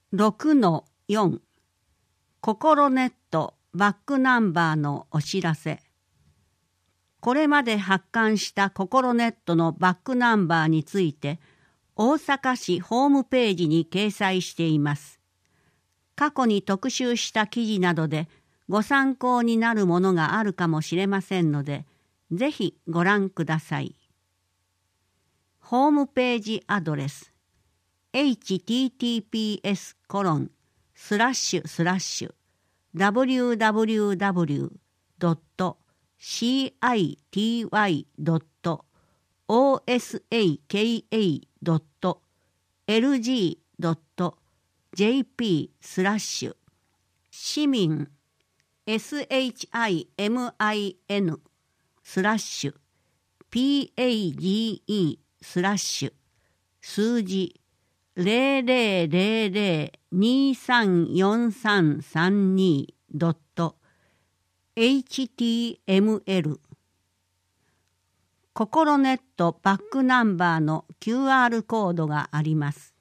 6-4 ココロネットバックナンバーのお知らせ。これまで発刊したココロネットのバックナンバーについて大阪市ホームページに掲載しています。過去に特集した記事などでご参考になるものがあるかもしれませんので、ぜひご覧ください。ホームページアドレス https://www.city.osaka.lg.jp/ 市民 SHIMIN/PAGE/ 数字0000234332.html ココロネットバックナンバーの QR コードがあります。